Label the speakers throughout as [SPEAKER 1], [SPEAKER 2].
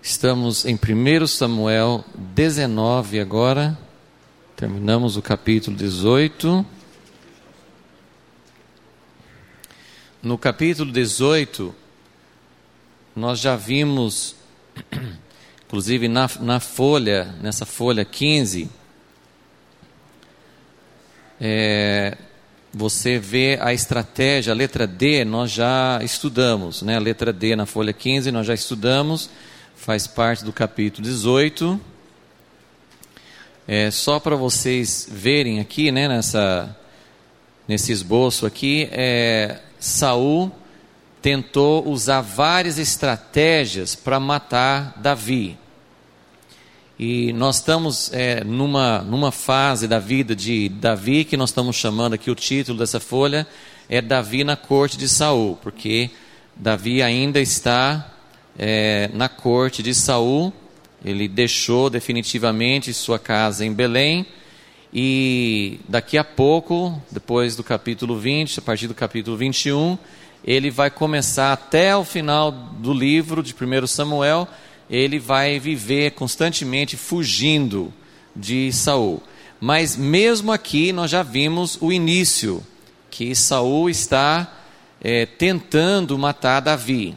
[SPEAKER 1] Estamos em 1 Samuel 19 agora, terminamos o capítulo 18. No capítulo 18, nós já vimos, inclusive nessa folha 15, você vê a estratégia, a letra D nós já estudamos, né? A letra D na folha 15 nós já estudamos, faz parte do capítulo 18. Só para vocês verem aqui, né, nesse esboço aqui, Saul tentou usar várias estratégias para matar Davi. E nós estamos numa fase da vida de Davi, que nós estamos chamando aqui, o título dessa folha é Davi na corte de Saul, porque Davi ainda está na corte de Saul. Ele deixou definitivamente sua casa em Belém, e daqui a pouco, depois do capítulo 20, a partir do capítulo 21, ele vai começar até o final do livro de 1 Samuel, ele vai viver constantemente fugindo de Saul. Mas mesmo aqui nós já vimos o início, que Saul está tentando matar Davi.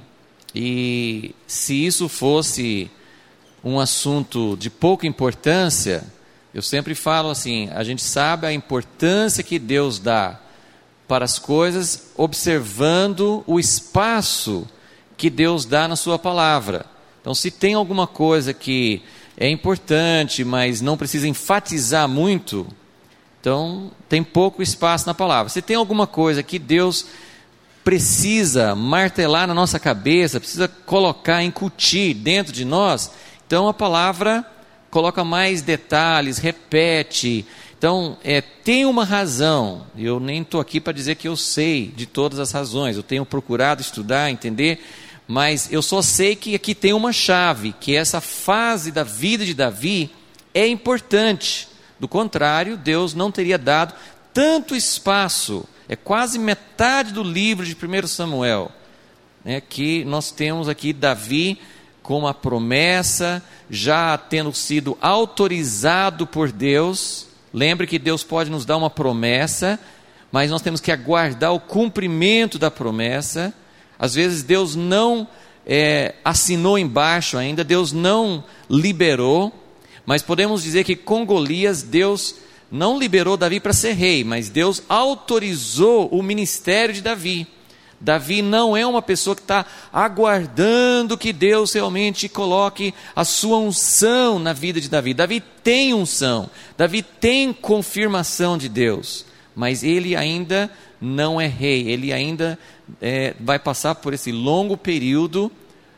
[SPEAKER 1] E se isso fosse um assunto de pouca importância, eu sempre falo assim, a gente sabe a importância que Deus dá para as coisas observando o espaço que Deus dá na sua palavra. Então, se tem alguma coisa que é importante, mas não precisa enfatizar muito, então tem pouco espaço na palavra. Se tem alguma coisa que Deus precisa martelar na nossa cabeça, precisa colocar, incutir dentro de nós, então a palavra coloca mais detalhes, repete. Então, tem uma razão. Eu nem estou aqui para dizer que eu sei de todas as razões, eu tenho procurado estudar, entender, mas eu só sei que aqui tem uma chave, que essa fase da vida de Davi é importante. Do contrário, Deus não teria dado tanto espaço. É quase metade do livro de 1 Samuel, né, que nós temos aqui Davi com uma promessa, já tendo sido autorizado por Deus. Lembre que Deus pode nos dar uma promessa, mas nós temos que aguardar o cumprimento da promessa. Às vezes Deus não assinou embaixo ainda, Deus não liberou, mas podemos dizer que com Golias, Deus não liberou Davi para ser rei, mas Deus autorizou o ministério de Davi. Davi não é uma pessoa que está aguardando que Deus realmente coloque a sua unção na vida de Davi. Davi tem unção, Davi tem confirmação de Deus, mas ele ainda não é rei, ele ainda vai passar por esse longo período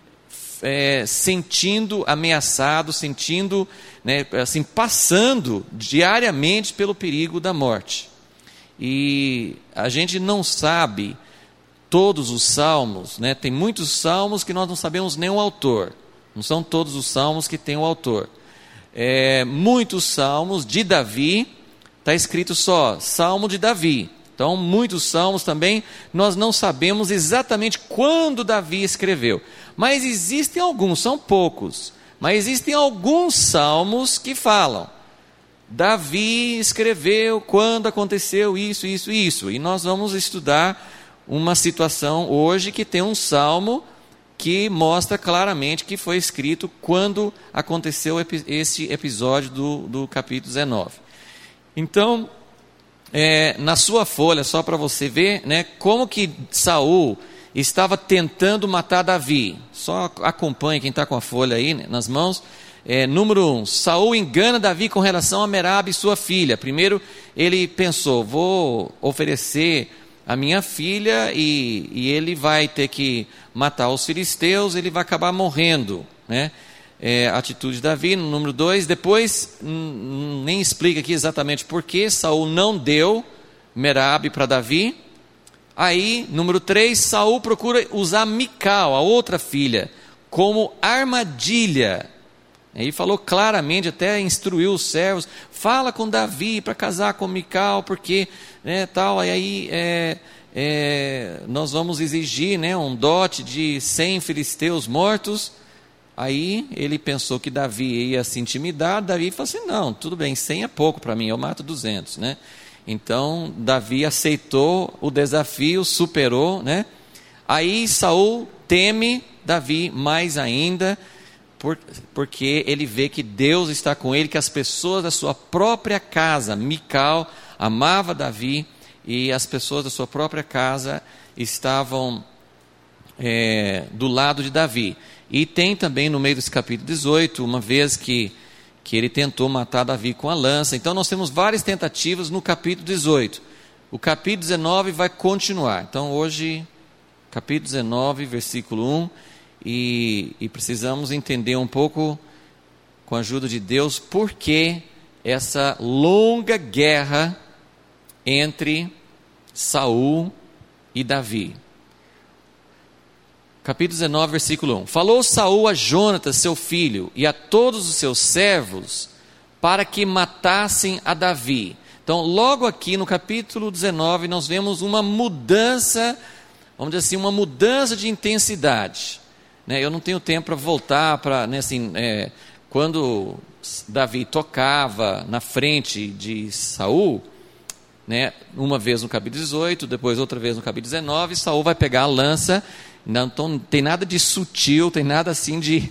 [SPEAKER 1] sentindo ameaçado, sentindo, assim, passando diariamente pelo perigo da morte. E a gente não sabe todos os salmos, né? Tem muitos salmos que nós não sabemos nem o autor, não são todos os salmos que tem o autor. Muitos salmos de Davi, está escrito só, Salmo de Davi. Então, muitos salmos também, nós não sabemos exatamente quando Davi escreveu. Mas existem alguns, são poucos, mas existem alguns salmos que falam, Davi escreveu quando aconteceu isso, isso, isso. E nós vamos estudar uma situação hoje que tem um salmo que mostra claramente que foi escrito quando aconteceu esse episódio do capítulo 19. Então, na sua folha, só para você ver, né, como que Saul estava tentando matar Davi. Só acompanhe quem está com a folha aí, né, nas mãos. Número 1, Saul engana Davi com relação a Merabe, sua filha. Primeiro ele pensou, vou oferecer a minha filha e ele vai ter que matar os filisteus, ele vai acabar morrendo, né? Atitude de Davi. Número 2, depois nem explica aqui exatamente por que Saul não deu Merabe para Davi. Aí, número 3, Saul procura usar Mical, a outra filha, como armadilha. Ele falou claramente, até instruiu os servos, fala com Davi para casar com Mical, porque tal, aí nós vamos exigir um dote de 100 filisteus mortos. Aí ele pensou que Davi ia se intimidar. Davi falou assim: não, tudo bem, 100 é pouco para mim, eu mato 200, né? Então Davi aceitou o desafio, superou, né? Aí Saul teme Davi mais ainda, porque ele vê que Deus está com ele, que as pessoas da sua própria casa, Mical amava Davi, e as pessoas da sua própria casa estavam do lado de Davi. E tem também no meio desse capítulo 18, uma vez que ele tentou matar Davi com a lança. Então nós temos várias tentativas no capítulo 18. O capítulo 19 vai continuar. Então hoje, capítulo 19, versículo 1, e precisamos entender um pouco, com a ajuda de Deus, por que essa longa guerra entre Saul e Davi. Capítulo 19, versículo 1. Falou Saul a Jonatas, seu filho, e a todos os seus servos, para que matassem a Davi. Então, logo aqui no capítulo 19, nós vemos uma mudança, vamos dizer assim, uma mudança de intensidade. Eu não tenho tempo para voltar para, quando Davi tocava na frente de Saul, uma vez no capítulo 18, depois outra vez no capítulo 19, Saul vai pegar a lança. Não tem nada de sutil, tem nada assim de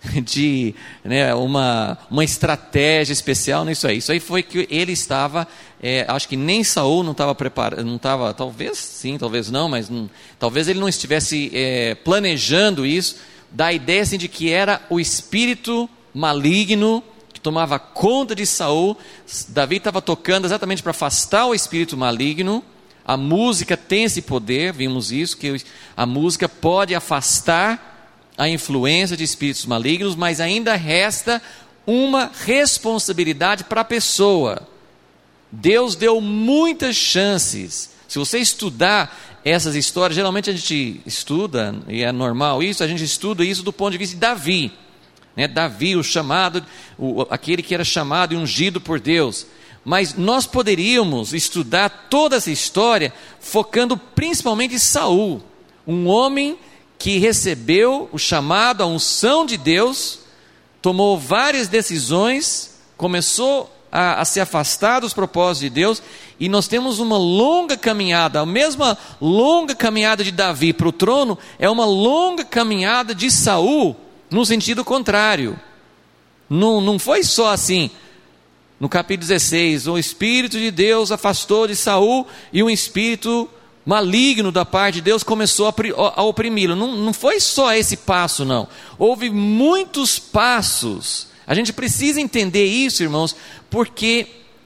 [SPEAKER 1] uma estratégia especial nisso aí. Isso aí foi que ele estava, acho que nem Saul não estava preparado, não estava, talvez sim, talvez não, mas talvez ele não estivesse planejando isso, da ideia assim, de que era o espírito maligno que tomava conta de Saul. Davi estava tocando exatamente para afastar o espírito maligno. A música tem esse poder, vimos isso, que a música pode afastar a influência de espíritos malignos, mas ainda resta uma responsabilidade para a pessoa. Deus deu muitas chances. Se você estudar essas histórias, geralmente a gente estuda, e é normal isso, a gente estuda isso do ponto de vista de Davi. Davi, o chamado, aquele que era chamado e ungido por Deus. Mas nós poderíamos estudar toda essa história focando principalmente em Saul, um homem que recebeu o chamado, a unção de Deus, tomou várias decisões, começou a se afastar dos propósitos de Deus, e nós temos uma longa caminhada. A mesma longa caminhada de Davi para o trono é uma longa caminhada de Saul no sentido contrário. Não foi só assim. No capítulo 16, o Espírito de Deus afastou de Saul, e um espírito maligno da parte de Deus começou a oprimi-lo. Não foi só esse passo, não. Houve muitos passos. A gente precisa entender isso, irmãos, porque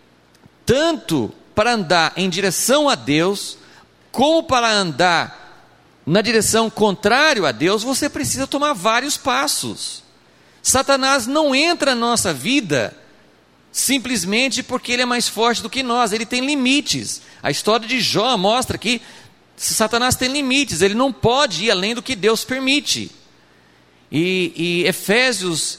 [SPEAKER 1] tanto para andar em direção a Deus, como para andar na direção contrária a Deus, você precisa tomar vários passos. Satanás não entra na nossa vida simplesmente porque ele é mais forte do que nós, ele tem limites. A história de Jó mostra que Satanás tem limites, ele não pode ir além do que Deus permite. E Efésios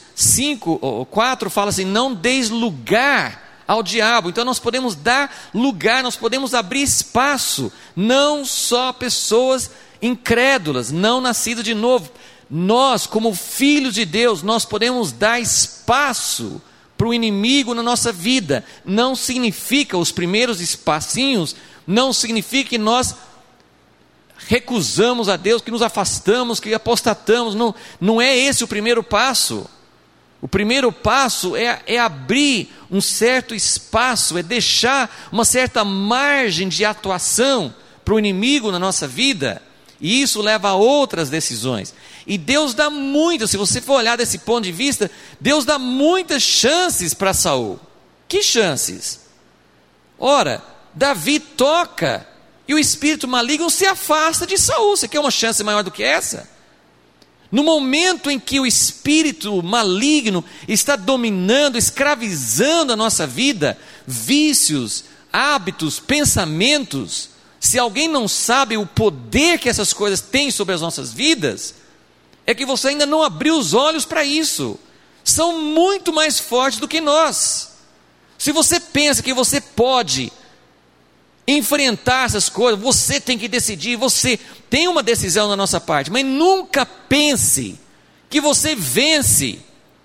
[SPEAKER 1] 4 fala assim: não deis lugar ao diabo. Então nós podemos dar lugar, nós podemos abrir espaço, não só pessoas incrédulas, não nascidas de novo. Nós, como filhos de Deus, nós podemos dar espaço para o inimigo na nossa vida. Não significa, os primeiros espacinhos, não significa que nós recusamos a Deus, que nos afastamos, que apostatamos. Não é esse o primeiro passo. O primeiro passo é abrir um certo espaço, é deixar uma certa margem de atuação para o inimigo na nossa vida, e isso leva a outras decisões. E Deus dá muitas, se você for olhar desse ponto de vista, Deus dá muitas chances para Saul. Que chances? Ora, Davi toca e o espírito maligno se afasta de Saul. Você quer uma chance maior do que essa? No momento em que o espírito maligno está dominando, escravizando a nossa vida, vícios, hábitos, pensamentos, se alguém não sabe o poder que essas coisas têm sobre as nossas vidas, é que você ainda não abriu os olhos para isso. São muito mais fortes do que nós. Se você pensa que você pode enfrentar essas coisas, você tem que decidir, você tem uma decisão da nossa parte, mas nunca pense que você vence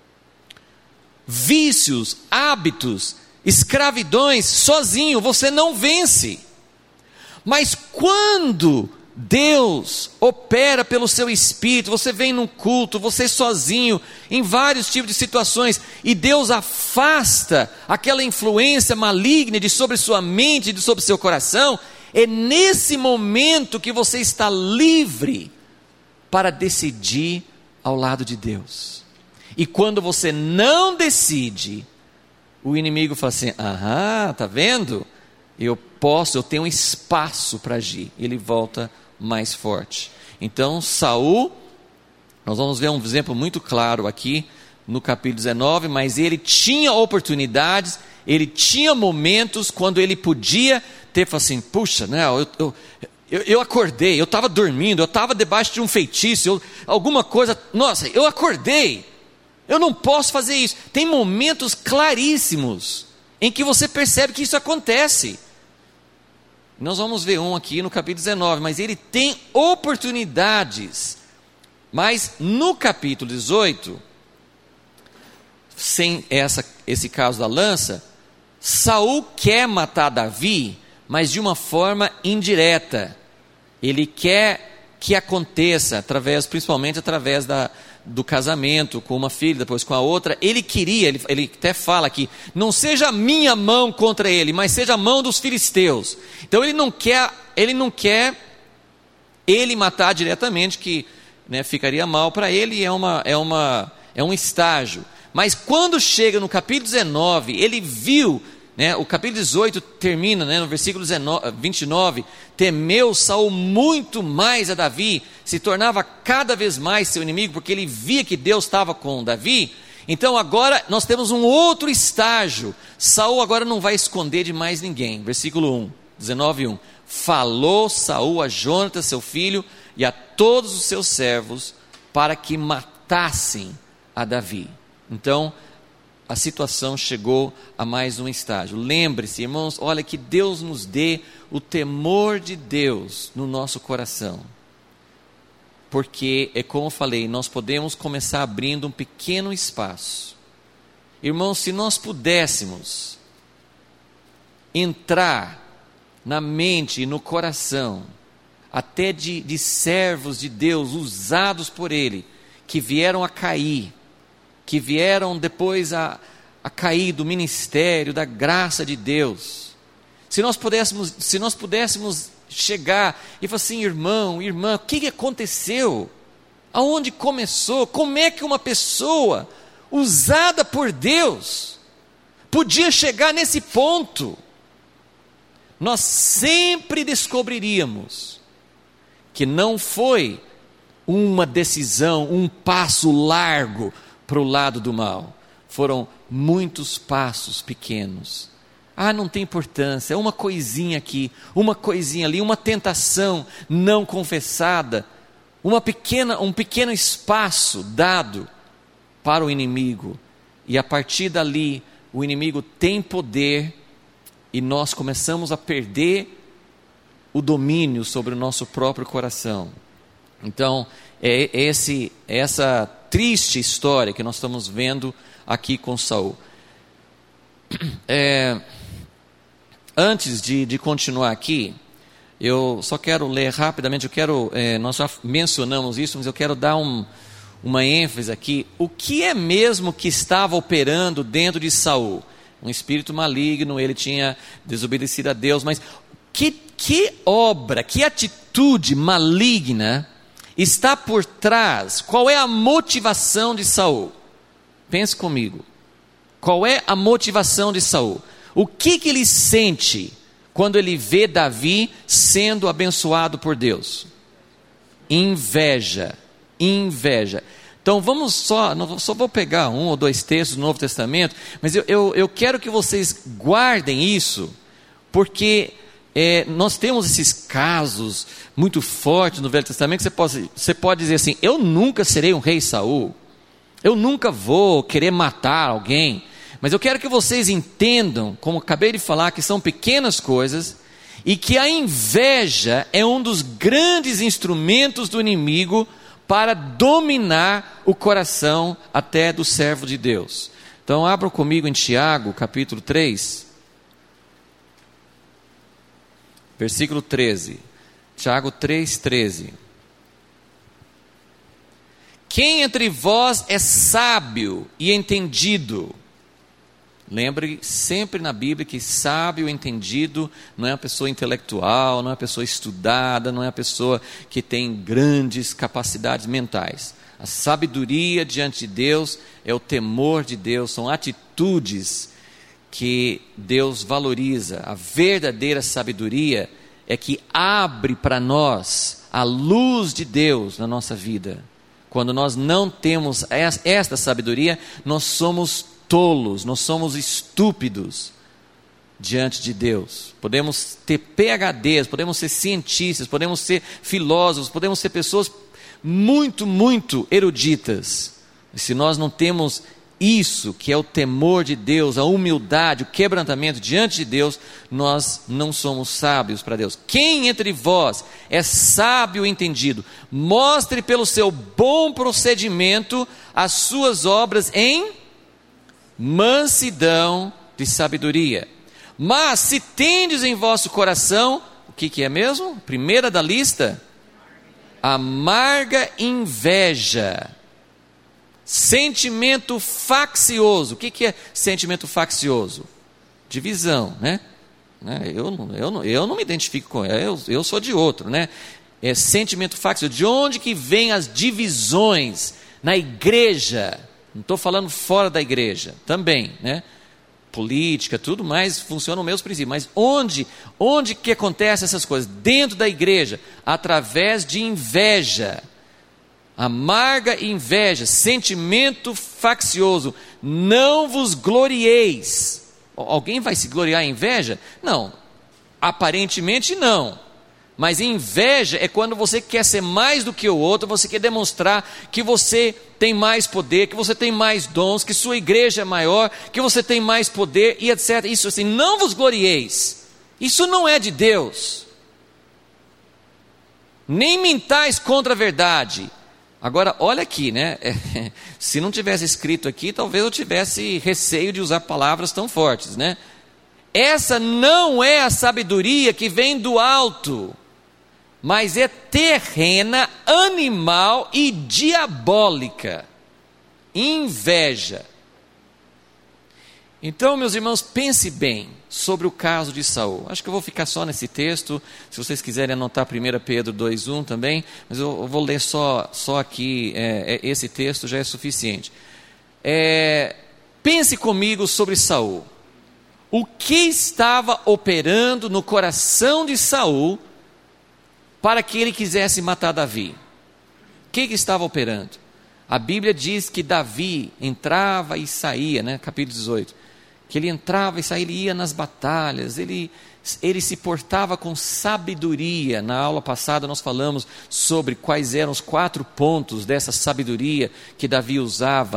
[SPEAKER 1] vícios, hábitos, escravidões sozinho, você não vence. Mas quando Deus opera pelo seu Espírito, você vem num culto, você sozinho, em vários tipos de situações, e Deus afasta aquela influência maligna de sobre sua mente, de sobre seu coração, é nesse momento que você está livre para decidir ao lado de Deus. E quando você não decide, o inimigo fala assim: tá vendo? Eu tenho um espaço para agir. Ele volta mais forte. Então Saul, nós vamos ver um exemplo muito claro aqui no capítulo 19, mas ele tinha oportunidades, ele tinha momentos quando ele podia ter falado assim: puxa, né, eu acordei, eu estava dormindo, eu estava debaixo de um feitiço, alguma coisa, nossa, eu acordei, eu não posso fazer isso. Tem momentos claríssimos em que você percebe que isso acontece. Nós vamos ver um aqui no capítulo 19, mas ele tem oportunidades. Mas no capítulo 18, sem esse caso da lança, Saul quer matar Davi, mas de uma forma indireta. Ele quer que aconteça, principalmente através do casamento com uma filha, depois com a outra. Ele até fala aqui: não seja a minha mão contra ele, mas seja a mão dos filisteus. Então ele não quer ele matar diretamente, que, né, ficaria mal para ele, e é um estágio. Mas quando chega no capítulo 19, ele viu, né, o capítulo 18 termina, né, no versículo 29, temeu Saul muito mais a Davi, se tornava cada vez mais seu inimigo, porque ele via que Deus estava com Davi. Então agora nós temos um outro estágio. Saul agora não vai esconder de mais ninguém. Versículo 19:1. Falou Saul a Jonatas seu filho e a todos os seus servos para que matassem a Davi. Então a situação chegou a mais um estágio. Lembre-se, irmãos, olha, que Deus nos dê o temor de Deus no nosso coração. Porque, é como eu falei, nós podemos começar abrindo um pequeno espaço. Irmãos, se nós pudéssemos entrar na mente e no coração, até de servos de Deus, usados por Ele, que vieram a cair, que vieram depois a cair do ministério, da graça de Deus. Se nós pudéssemos chegar e falar assim: irmão, irmã, o que aconteceu? Aonde começou? Como é que uma pessoa usada por Deus podia chegar nesse ponto? Nós sempre descobriríamos que não foi uma decisão, um passo largo para o lado do mal. Foram muitos passos pequenos. Não tem importância, é uma coisinha aqui, uma coisinha ali, uma tentação não confessada, um pequeno espaço dado para o inimigo, e a partir dali o inimigo tem poder, e nós começamos a perder o domínio sobre o nosso próprio coração. Então é essa triste história que nós estamos vendo aqui com Saul. Antes de continuar aqui, eu só quero ler rapidamente, nós já mencionamos isso, mas eu quero dar uma ênfase aqui. O que é mesmo que estava operando dentro de Saul? Um espírito maligno, ele tinha desobedecido a Deus, mas que obra, que atitude maligna está por trás? Qual é a motivação de Saul? Pense comigo. Qual é a motivação de Saul? O que ele sente quando ele vê Davi sendo abençoado por Deus? Inveja. Então só vou pegar 1 ou 2 textos do Novo Testamento, mas eu quero que vocês guardem isso, porque nós temos esses casos muito fortes no Velho Testamento, que você pode dizer assim: eu nunca serei um rei Saul, eu nunca vou querer matar alguém. Mas eu quero que vocês entendam, como acabei de falar, que são pequenas coisas, e que a inveja é um dos grandes instrumentos do inimigo para dominar o coração até do servo de Deus. Então abram comigo em Tiago, capítulo 3, versículo 13. Tiago 3:13. Quem entre vós é sábio e entendido? Lembre sempre na Bíblia que sábio e entendido não é uma pessoa intelectual, não é uma pessoa estudada, não é uma pessoa que tem grandes capacidades mentais. A sabedoria diante de Deus é o temor de Deus, são atitudes que Deus valoriza. A verdadeira sabedoria é que abre para nós a luz de Deus na nossa vida. Quando nós não temos esta sabedoria, nós somos tolos, nós somos estúpidos diante de Deus. Podemos ter PhDs, podemos ser cientistas, podemos ser filósofos, podemos ser pessoas muito, muito eruditas. E se nós não temos isso, que é o temor de Deus, a humildade, o quebrantamento diante de Deus, nós não somos sábios para Deus. Quem entre vós é sábio e entendido? Mostre pelo seu bom procedimento as suas obras em mansidão de sabedoria. Mas se tendes em vosso coração, o que é mesmo? Primeira da lista, amarga inveja, sentimento faccioso. O que é sentimento faccioso? Divisão, né? Eu não me identifico com ele, eu sou de outro, né? É sentimento faccioso. De onde que vem as divisões na igreja? Não estou falando fora da igreja, também, né? Política, tudo mais, funciona o mesmo princípio. Mas onde que acontecem essas coisas? Dentro da igreja, através de inveja. Amarga inveja, sentimento faccioso. Não vos glorieis. Alguém vai se gloriar em inveja? Não, aparentemente não. Mas inveja é quando você quer ser mais do que o outro, você quer demonstrar que você tem mais poder, que você tem mais dons, que sua igreja é maior, que você tem mais poder e etc. Isso assim, não vos glorieis. Isso não é de Deus. Nem mintais contra a verdade. Agora, olha aqui, né? Se não tivesse escrito aqui, talvez eu tivesse receio de usar palavras tão fortes, né? Essa não é a sabedoria que vem do alto, mas é terrena, animal e diabólica. Inveja. Então, meus irmãos, pense bem sobre o caso de Saul. Acho que eu vou ficar só nesse texto. Se vocês quiserem anotar 1 Pedro 2:1 também, mas eu vou ler só aqui, esse texto já é suficiente. Pense comigo sobre Saul. O que estava operando no coração de Saul para que ele quisesse matar Davi? O que estava operando? A Bíblia diz que Davi entrava e saía, né? Capítulo 18, que ele entrava e saía, ele ia nas batalhas, ele se portava com sabedoria. Na aula passada nós falamos sobre quais eram os 4 pontos dessa sabedoria que Davi usava,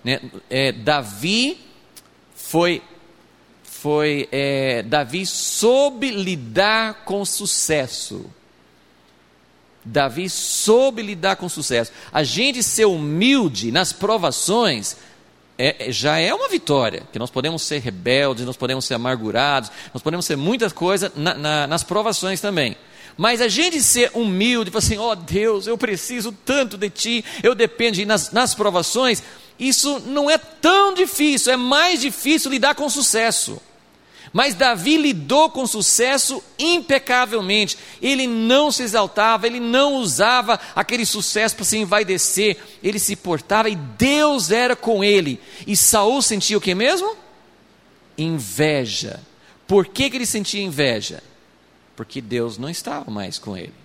[SPEAKER 1] Davi soube lidar com sucesso. Davi soube lidar com sucesso. A gente ser humilde nas provações já é uma vitória, que nós podemos ser rebeldes, nós podemos ser amargurados, nós podemos ser muitas coisas nas provações também. Mas a gente ser humilde, falar assim, ó Deus, eu preciso tanto de Ti, eu dependo de Ti nas provações, isso não é tão difícil, é mais difícil lidar com sucesso. Mas Davi lidou com sucesso impecavelmente. Ele não se exaltava, ele não usava aquele sucesso para se envaidecer. Ele se portava e Deus era com ele. E Saul sentia o que mesmo? Inveja. Por que ele sentia inveja? Porque Deus não estava mais com ele.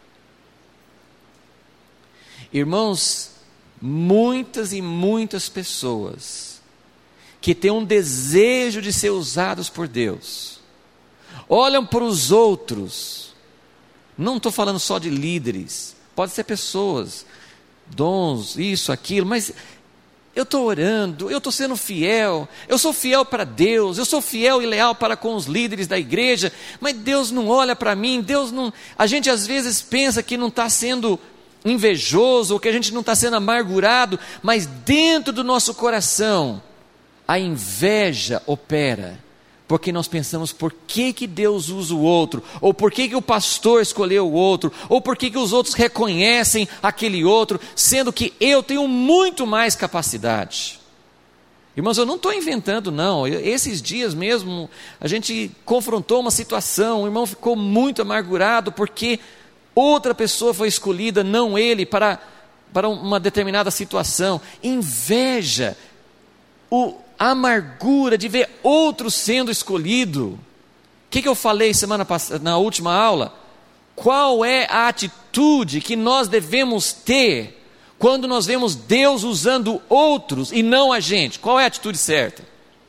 [SPEAKER 1] Irmãos, muitas e muitas pessoas que têm um desejo de ser usados por Deus, olham para os outros, não estou falando só de líderes, pode ser pessoas, dons, isso, aquilo, mas eu estou orando, eu estou sendo fiel, eu sou fiel para Deus, eu sou fiel e leal para com os líderes da igreja, mas Deus não olha para mim, Deus não, a gente às vezes pensa que não está sendo invejoso, ou que a gente não está sendo amargurado, mas dentro do nosso coração, a inveja opera, porque nós pensamos, por que Deus usa o outro? Ou por que o pastor escolheu o outro? Ou por que os outros reconhecem aquele outro, sendo que eu tenho muito mais capacidade? Irmãos, eu não estou inventando não, esses dias mesmo, a gente confrontou uma situação, o irmão ficou muito amargurado, porque outra pessoa foi escolhida, não ele, para uma determinada situação. Inveja, a amargura de ver outro sendo escolhido. O que eu falei semana passada, na última aula? Qual é a atitude que nós devemos ter quando nós vemos Deus usando outros e não a gente? Qual é a atitude certa?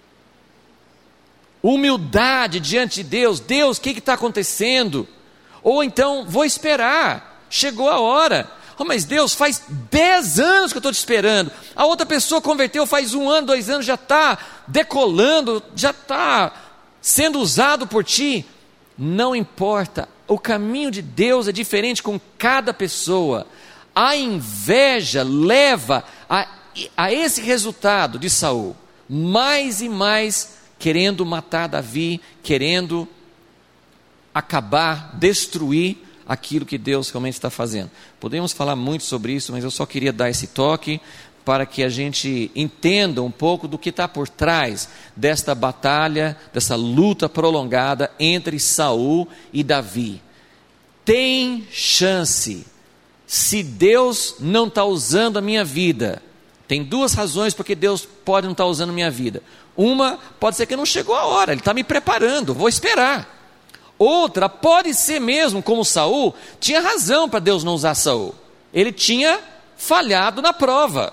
[SPEAKER 1] Humildade diante de Deus. Deus, o que está acontecendo? Ou então, vou esperar, chegou a hora. Oh, mas Deus, faz 10 anos que eu estou te esperando. A outra pessoa converteu faz 1 ano, 2 anos, já está decolando, já está sendo usado por ti. Não importa, o caminho de Deus é diferente com cada pessoa. A inveja leva a esse resultado de Saul, mais e mais querendo matar Davi, querendo acabar, destruir aquilo que Deus realmente está fazendo. Podemos falar muito sobre isso, mas eu só queria dar esse toque para que a gente entenda um pouco do que está por trás desta batalha, dessa luta prolongada entre Saul e Davi. Tem chance, se Deus não está usando a minha vida. Tem 2 razões porque Deus pode não estar usando a minha vida. Uma, pode ser que não chegou a hora, Ele está me preparando, vou esperar. Outra, pode ser mesmo, como Saul, tinha razão para Deus não usar Saul. Ele tinha falhado na prova.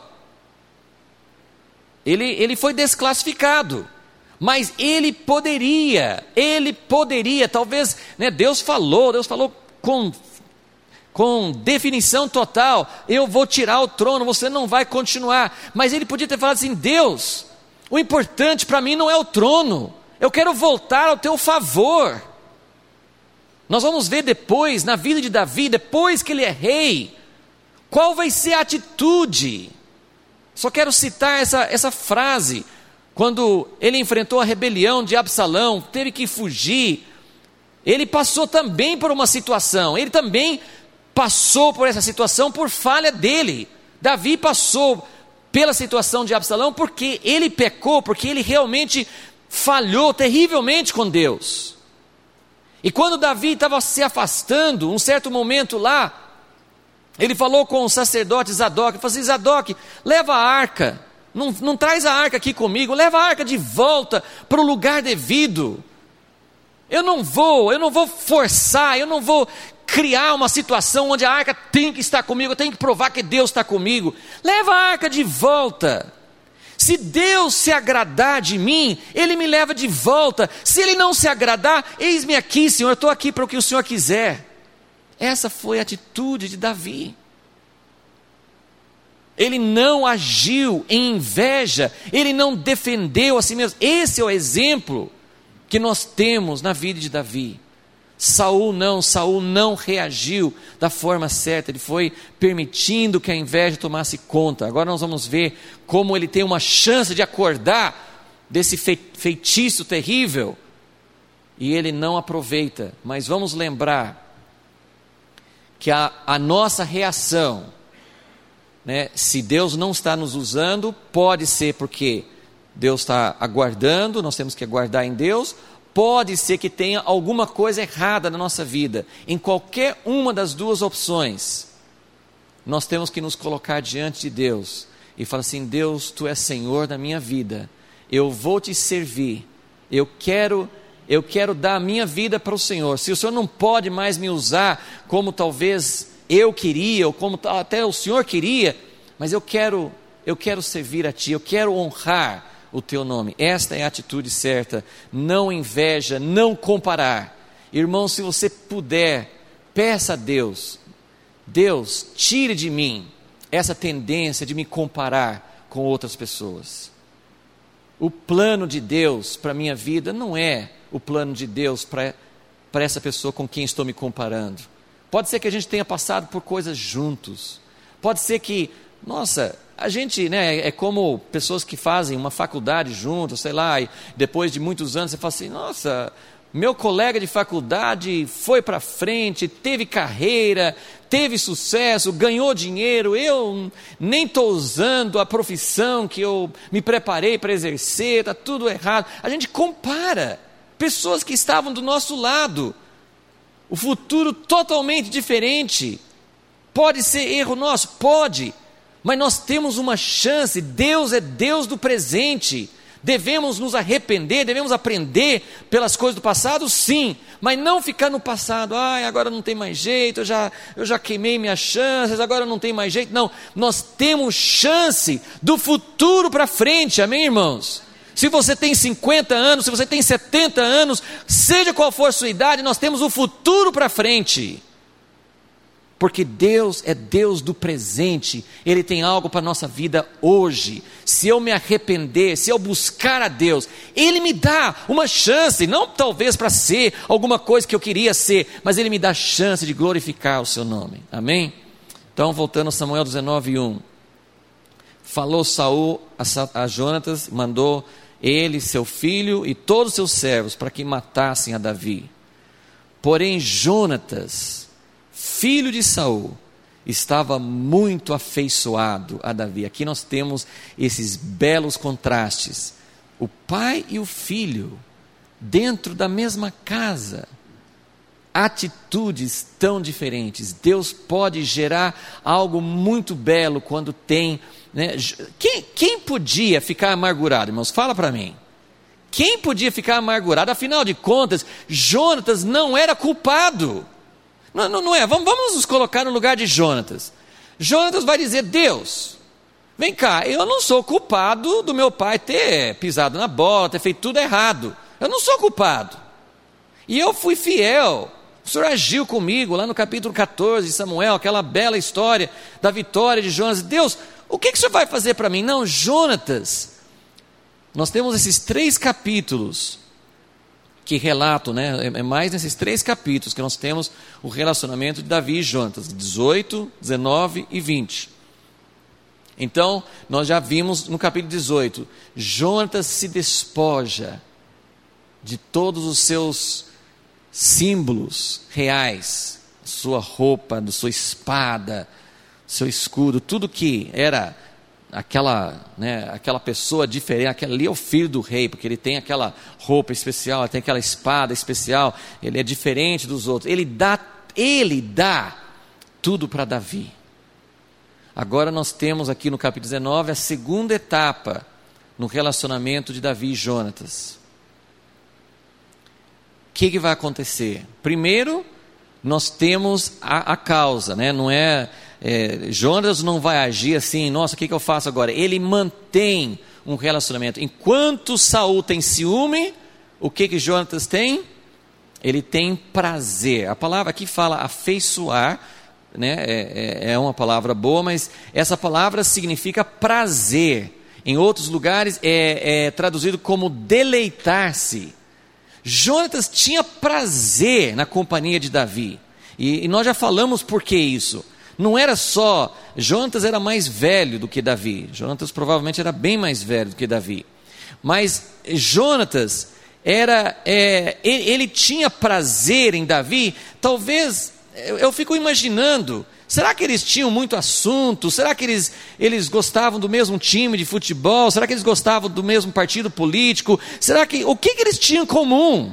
[SPEAKER 1] Ele foi desclassificado. Mas ele poderia, talvez, né, Deus falou com definição total, eu vou tirar o trono, você não vai continuar. Mas ele podia ter falado assim, Deus, o importante para mim não é o trono, eu quero voltar ao teu favor. Nós vamos ver depois, na vida de Davi, depois que ele é rei, qual vai ser a atitude. Só quero citar essa frase, quando ele enfrentou a rebelião de Absalão, teve que fugir, ele passou também por uma situação, ele também passou por essa situação por falha dele. Davi passou pela situação de Absalão porque ele pecou, porque ele realmente falhou terrivelmente com Deus. E quando Davi estava se afastando, um certo momento lá, ele falou com o sacerdote Zadok, ele falou assim, Zadok, leva a arca, não traz a arca aqui comigo, leva a arca de volta para o lugar devido. Eu não vou forçar, eu não vou criar uma situação onde a arca tem que estar comigo, eu tenho que provar que Deus está comigo. Leva a arca de volta. Se Deus se agradar de mim, Ele me leva de volta. Se Ele não se agradar, eis-me aqui, Senhor, eu estou aqui para o que o Senhor quiser. Essa foi a atitude de Davi. Ele não agiu em inveja, ele não defendeu a si mesmo. Esse é o exemplo que nós temos na vida de Davi. Saul não reagiu da forma certa, ele foi permitindo que a inveja tomasse conta. Agora nós vamos ver como ele tem uma chance de acordar desse feitiço terrível, e ele não aproveita. Mas vamos lembrar que a nossa reação, né, se Deus não está nos usando, pode ser porque Deus está aguardando, nós temos que aguardar em Deus. Pode ser que tenha alguma coisa errada na nossa vida. Em qualquer uma das 2 opções, nós temos que nos colocar diante de Deus e falar assim, Deus, Tu és Senhor da minha vida, eu vou Te servir, eu quero dar a minha vida para o Senhor. Se o Senhor não pode mais me usar como talvez eu queria, ou como até o Senhor queria, mas eu quero servir a Ti, eu quero honrar o Teu nome. Esta é a atitude certa. Não inveja, não comparar. Irmão, se você puder, peça a Deus, Deus, tire de mim essa tendência de me comparar com outras pessoas. O plano de Deus para a minha vida não é o plano de Deus para essa pessoa com quem estou me comparando. Pode ser que a gente tenha passado por coisas juntos. Pode ser que, nossa, a gente, né, é como pessoas que fazem uma faculdade juntos, sei lá, e depois de muitos anos você fala assim, nossa, meu colega de faculdade foi para frente, teve carreira, teve sucesso, ganhou dinheiro, eu nem estou usando a profissão que eu me preparei para exercer, está tudo errado. A gente compara pessoas que estavam do nosso lado, o futuro totalmente diferente. Pode ser erro nosso? Pode, mas nós temos uma chance. Deus é Deus do presente. Devemos nos arrepender, devemos aprender pelas coisas do passado, sim, mas não ficar no passado, agora não tem mais jeito, eu já queimei minhas chances, agora não tem mais jeito. Não, nós temos chance do futuro para frente, amém, irmãos? Se você tem 50 anos, se você tem 70 anos, seja qual for a sua idade, nós temos o futuro para frente. Porque Deus é Deus do presente, Ele tem algo para a nossa vida hoje. Se eu me arrepender, se eu buscar a Deus, Ele me dá uma chance, não talvez para ser alguma coisa que eu queria ser, mas Ele me dá a chance de glorificar o seu nome, amém? Então voltando a Samuel 19:1, falou Saul a Jonatas, mandou ele, seu filho e todos os seus servos para que matassem a Davi. Porém Jonatas, filho de Saul, estava muito afeiçoado a Davi. Aqui nós temos esses belos contrastes. O pai e o filho, dentro da mesma casa, atitudes tão diferentes. Deus pode gerar algo muito belo quando tem, né? Quem podia ficar amargurado, irmãos? Fala para mim. Quem podia ficar amargurado? Afinal de contas, Jonatas não era culpado. Não é, vamos nos colocar no lugar de Jonatas. Jonatas vai dizer, Deus, vem cá, eu não sou culpado do meu pai ter pisado na bola, ter feito tudo errado, eu não sou culpado, e eu fui fiel, o Senhor agiu comigo, lá no capítulo 14 de Samuel, aquela bela história da vitória de Jonatas. Deus, o que o Senhor vai fazer para mim? Não, Jonatas, nós temos esses 3 capítulos, que relatam, né? É mais nesses 3 capítulos que nós temos o relacionamento de Davi e Jonatas, 18, 19 e 20. Então, nós já vimos no capítulo 18, Jonatas se despoja de todos os seus símbolos reais, sua roupa, da sua espada, seu escudo, tudo que era aquela pessoa diferente, aquele ali é o filho do rei, porque ele tem aquela roupa especial, ele tem aquela espada especial, ele é diferente dos outros, ele dá tudo para Davi. Agora nós temos aqui no capítulo 19 a segunda etapa no relacionamento de Davi e Jonatas. O que vai acontecer? Primeiro, nós temos a causa, né? Não é... Jonatas não vai agir assim, nossa, o que eu faço agora? Ele mantém um relacionamento. Enquanto Saul tem ciúme, o que Jonatas tem? Ele tem prazer. A palavra aqui fala afeiçoar, né? É uma palavra boa, mas essa palavra significa prazer. Em outros lugares é traduzido como deleitar-se. Jonatas tinha prazer na companhia de Davi. E nós já falamos por que isso. Não era só, Jonatas era mais velho do que Davi, Jonatas provavelmente era bem mais velho do que Davi, mas Jonatas ele tinha prazer em Davi. Talvez, eu fico imaginando, será que eles tinham muito assunto? Será que eles gostavam do mesmo time de futebol? Será que eles gostavam do mesmo partido político? O que eles tinham em comum?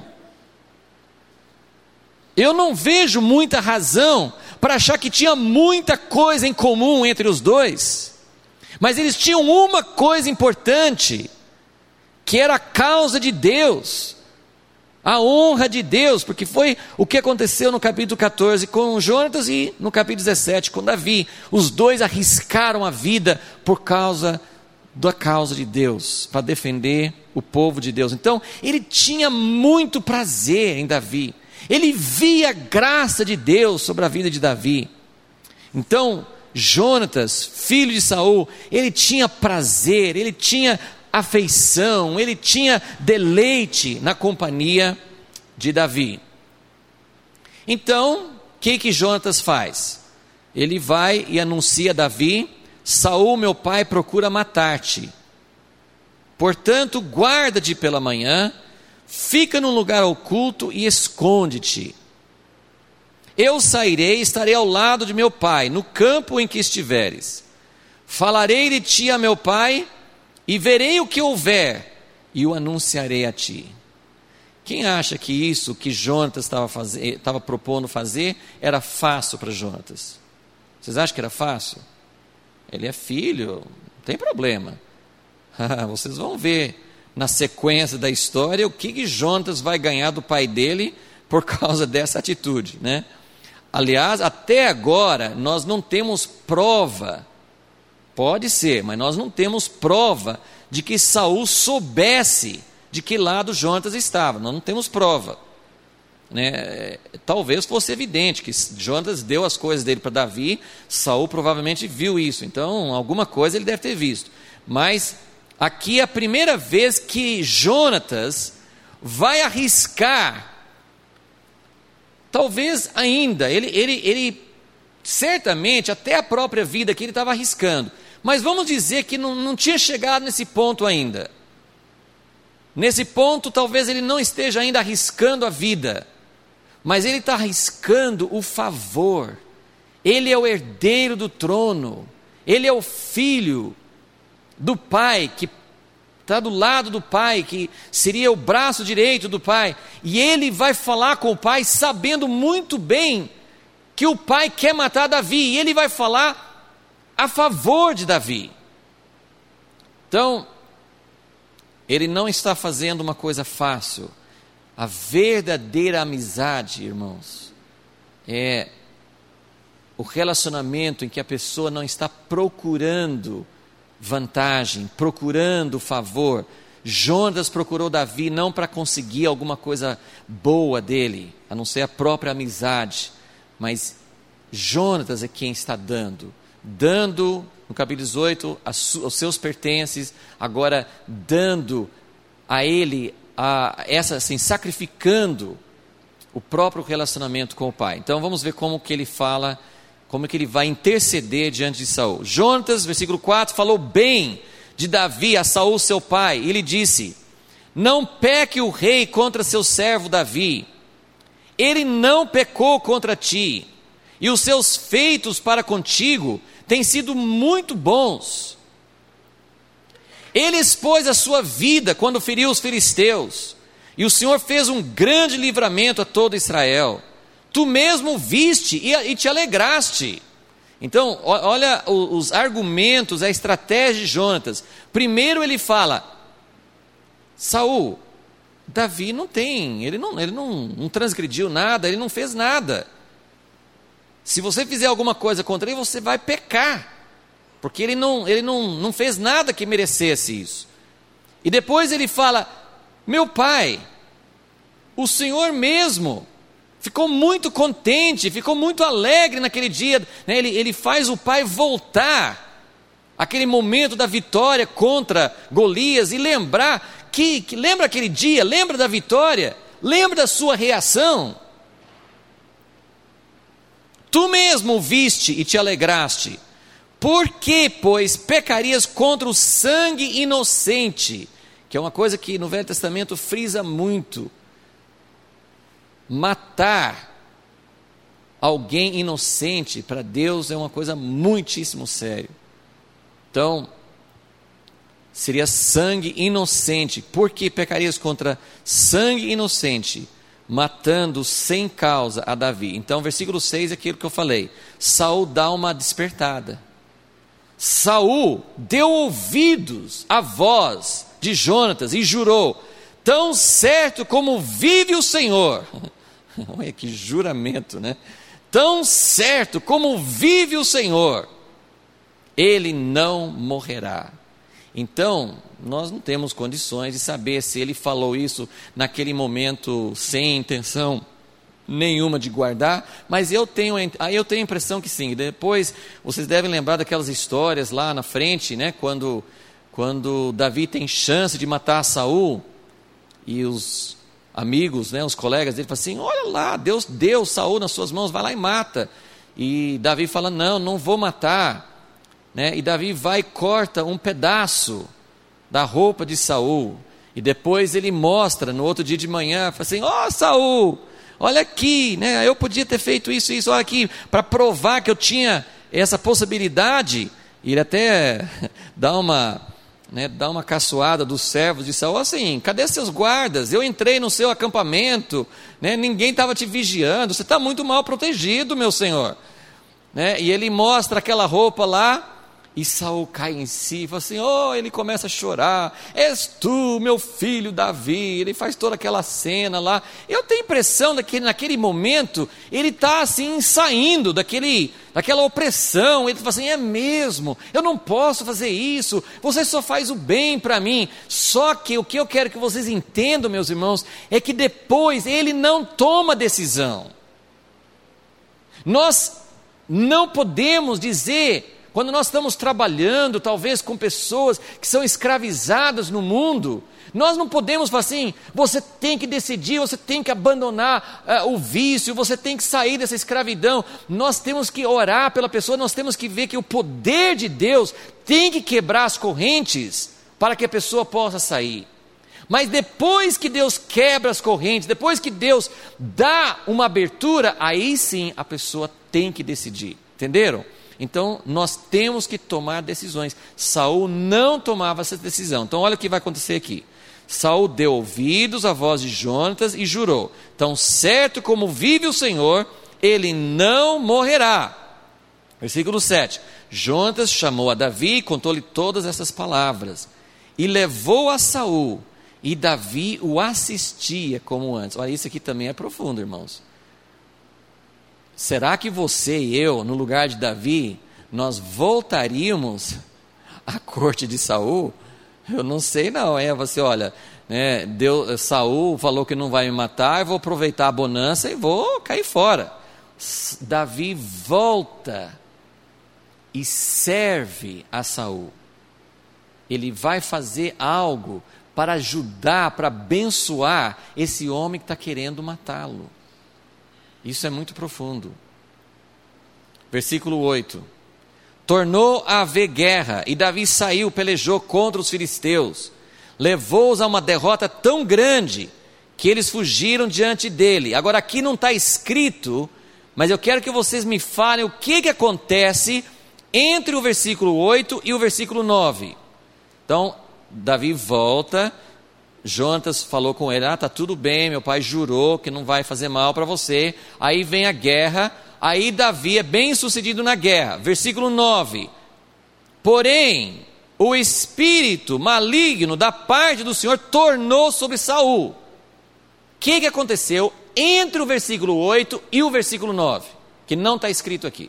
[SPEAKER 1] Eu não vejo muita razão para achar que tinha muita coisa em comum entre os dois, mas eles tinham uma coisa importante, que era a causa de Deus, a honra de Deus, porque foi o que aconteceu no capítulo 14 com Jonatas e no capítulo 17 com Davi. Os dois arriscaram a vida por causa da causa de Deus, para defender o povo de Deus. Então ele tinha muito prazer em Davi. Ele via a graça de Deus sobre a vida de Davi. Então, Jonatas, filho de Saul, ele tinha prazer, ele tinha afeição, ele tinha deleite na companhia de Davi. Então, o que Jonatas faz? Ele vai e anuncia a Davi: Saul, meu pai, procura matar-te. Portanto, guarda-te pela manhã, fica num lugar oculto e esconde-te. Eu sairei e estarei ao lado de meu pai, no campo em que estiveres. Falarei de ti a meu pai, e verei o que houver, e o anunciarei a ti. Quem acha que isso que Jonatas estava propondo fazer era fácil para Jonatas? Vocês acham que era fácil? Ele é filho, não tem problema. Vocês vão ver na sequência da história o que Jonatas vai ganhar do pai dele por causa dessa atitude, né? Aliás, até agora nós não temos prova, pode ser, mas nós não temos prova de que Saul soubesse de que lado Jonatas estava. Nós não temos prova, né? Talvez fosse evidente que Jonatas deu as coisas dele para Davi, Saul provavelmente viu isso, então alguma coisa ele deve ter visto. Mas aqui é a primeira vez que Jonatas vai arriscar. Talvez ainda, ele certamente, até a própria vida que ele estava arriscando, mas vamos dizer que não tinha chegado nesse ponto ainda. Nesse ponto, talvez ele não esteja ainda arriscando a vida, mas ele está arriscando o favor. Ele é o herdeiro do trono, ele é o filho do pai, que está do lado do pai, que seria o braço direito do pai, e ele vai falar com o pai sabendo muito bem que o pai quer matar Davi, e ele vai falar a favor de Davi. Então, ele não está fazendo uma coisa fácil. A verdadeira amizade, irmãos, é o relacionamento em que a pessoa não está procurando vantagem, procurando favor. Jonatas procurou Davi não para conseguir alguma coisa boa dele, a não ser a própria amizade, mas Jonatas é quem está dando, no capítulo 18, os seus pertences, agora dando a ele, assim, sacrificando o próprio relacionamento com o pai. Então vamos ver como que ele fala, como que ele vai interceder diante de Saul. Jonatas, versículo 4, falou bem de Davi a Saul seu pai, e ele disse: não peque o rei contra seu servo Davi, ele não pecou contra ti, e os seus feitos para contigo têm sido muito bons. Ele expôs a sua vida quando feriu os filisteus, e o Senhor fez um grande livramento a todo Israel. Tu mesmo viste e te alegraste. Então, olha os argumentos, a estratégia de Jonatas. Primeiro ele fala: Saul, Davi não tem, ele não transgrediu nada, ele não fez nada. Se você fizer alguma coisa contra ele, você vai pecar, porque ele não fez nada que merecesse isso. E depois ele fala: meu pai, o Senhor mesmo ficou muito contente, ficou muito alegre naquele dia, né? Ele faz o pai voltar aquele momento da vitória contra Golias e lembrar que lembra aquele dia, lembra da vitória, lembra da sua reação. Tu mesmo viste e te alegraste. Por que, pois, pecarias contra o sangue inocente? Que é uma coisa que no Velho Testamento frisa muito. Matar alguém inocente para Deus é uma coisa muitíssimo séria. Então, seria sangue inocente. Por que pecarias contra sangue inocente, matando sem causa a Davi? Então, versículo 6 é aquilo que eu falei. Saul dá uma despertada. Saul deu ouvidos à voz de Jonatas e jurou: tão certo como vive o Senhor. Olha que juramento, né? Tão certo como vive o Senhor, ele não morrerá. Então, nós não temos condições de saber se ele falou isso naquele momento sem intenção nenhuma de guardar, mas eu tenho a impressão que sim. Depois, vocês devem lembrar daquelas histórias lá na frente, né? Quando Davi tem chance de matar Saul, e os amigos, né, os colegas dele, falam assim, olha lá, Deus deu Saul nas suas mãos, vai lá e mata. E Davi fala, não vou matar, né? E Davi vai e corta um pedaço da roupa de Saul, e depois ele mostra no outro dia de manhã, fala assim, Saul, olha aqui, né? Eu podia ter feito isso, olha aqui, para provar que eu tinha essa possibilidade. E ele até dá uma caçoada dos servos de Saul, assim, cadê seus guardas? Eu entrei no seu acampamento, né? Ninguém estava te vigiando, você está muito mal protegido, meu senhor, né? E ele mostra aquela roupa lá, e Saul cai em si, e fala assim, ele começa a chorar, és tu, meu filho Davi, ele faz toda aquela cena lá. Eu tenho a impressão que naquele momento, ele está assim, saindo daquela opressão. Ele fala assim, é mesmo, eu não posso fazer isso, você só faz o bem para mim. Só que o que eu quero que vocês entendam, meus irmãos, é que depois ele não toma decisão. Nós não podemos dizer, quando nós estamos trabalhando, talvez com pessoas que são escravizadas no mundo, nós não podemos falar assim, você tem que decidir, você tem que abandonar o vício, você tem que sair dessa escravidão. Nós temos que orar pela pessoa, nós temos que ver que o poder de Deus tem que quebrar as correntes, para que a pessoa possa sair. Mas depois que Deus quebra as correntes, depois que Deus dá uma abertura, aí sim a pessoa tem que decidir, entenderam? Então nós temos que tomar decisões. Saul não tomava essa decisão. Então olha o que vai acontecer aqui. Saul deu ouvidos à voz de Jonatas e jurou, tão certo como vive o Senhor, ele não morrerá. Versículo 7, Jonatas chamou a Davi e contou-lhe todas essas palavras, e levou a Saul, e Davi o assistia como antes. Olha, isso aqui também é profundo, irmãos. Será que você e eu, no lugar de Davi, nós voltaríamos à corte de Saul? Eu não sei não, você olha, né, Saul falou que não vai me matar, eu vou aproveitar a bonança e vou cair fora. Davi volta e serve a Saul. Ele vai fazer algo para ajudar, para abençoar esse homem que está querendo matá-lo. Isso é muito profundo. Versículo 8. Tornou a haver guerra, e Davi saiu, pelejou contra os filisteus. Levou-os a uma derrota tão grande, que eles fugiram diante dele. Agora aqui não está escrito, mas eu quero que vocês me falem o que acontece entre o versículo 8 e o versículo 9. Então, Davi volta, Jonatas falou com ele, está tudo bem, meu pai jurou que não vai fazer mal para você. Aí vem a guerra, aí Davi é bem sucedido na guerra. Versículo 9, porém, o espírito maligno da parte do Senhor tornou sobre Saul. O que aconteceu entre o versículo 8 e o versículo 9? Que não está escrito aqui.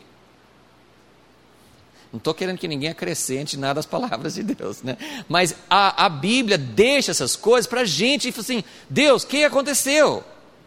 [SPEAKER 1] Não estou querendo que ninguém acrescente nada às palavras de Deus, né? Mas a Bíblia deixa essas coisas para a gente e fala assim, Deus, o que aconteceu?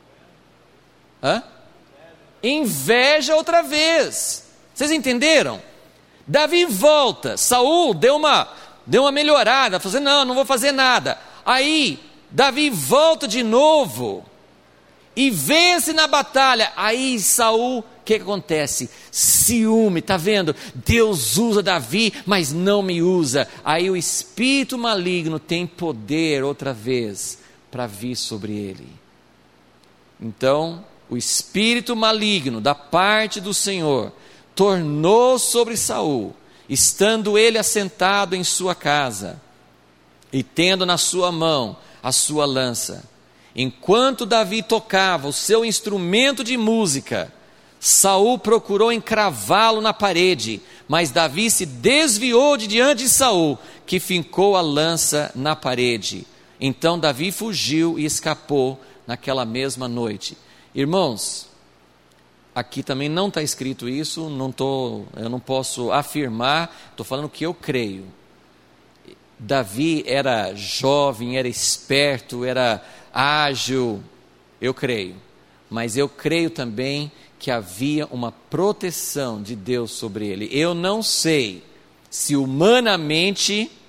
[SPEAKER 1] Inveja outra vez. Vocês entenderam? Davi volta, Saul deu uma melhorada, falou assim, não vou fazer nada. Aí Davi volta de novo e vence na batalha. Aí Saul, o que acontece? Ciúme, está vendo? Deus usa Davi, mas não me usa. Aí o espírito maligno tem poder outra vez para vir sobre ele. Então, o espírito maligno da parte do Senhor tornou sobre Saul, estando ele assentado em sua casa e tendo na sua mão a sua lança. Enquanto Davi tocava o seu instrumento de música, Saul procurou encravá-lo na parede, mas Davi se desviou de diante de Saul, que fincou a lança na parede. Então Davi fugiu e escapou naquela mesma noite. Irmãos, aqui também não está escrito isso, eu não posso afirmar, estou falando o que eu creio. Davi era jovem, era esperto, era ágil, eu creio. Mas eu creio também que havia uma proteção de Deus sobre ele. Eu não sei se humanamente